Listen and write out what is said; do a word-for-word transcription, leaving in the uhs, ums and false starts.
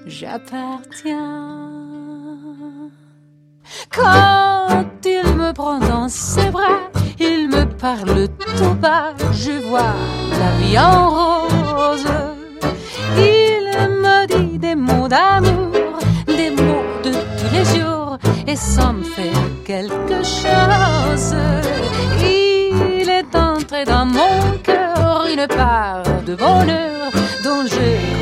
j'appartiens. Quand il me prend dans ses bras, il me parle tout bas, je vois la vie en rose. Il me dit des mots d'amour, des mots de tous les jours, et ça me fait quelque chose. Il est entré dans mon cœur une part de bonheur dont j'ai